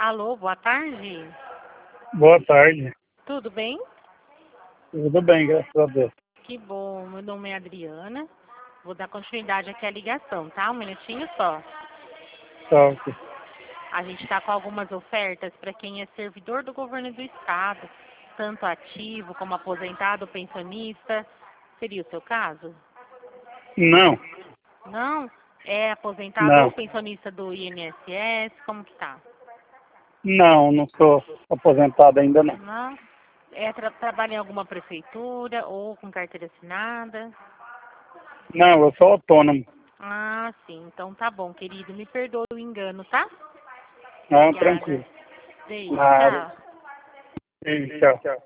Alô, boa tarde. Boa tarde. Tudo bem? Tudo bem, graças a Deus. Que bom. Meu nome é Adriana. Vou dar continuidade aqui à ligação, tá? Um minutinho só. Tá, ok. A gente está com algumas ofertas para quem é servidor do governo do estado, tanto ativo como aposentado, pensionista. Seria o seu caso? Não, Não? É aposentado ou não. pensionista do INSS? Como que tá? Não sou aposentado ainda não. Não? Trabalha em alguma prefeitura ou com carteira assinada? Não, eu sou autônomo. Ah, sim. Então tá bom, querido. Me perdoe o engano, tá? Não, Obrigada. tranquilo. Beijo, Nada. tchau. Sim, tchau.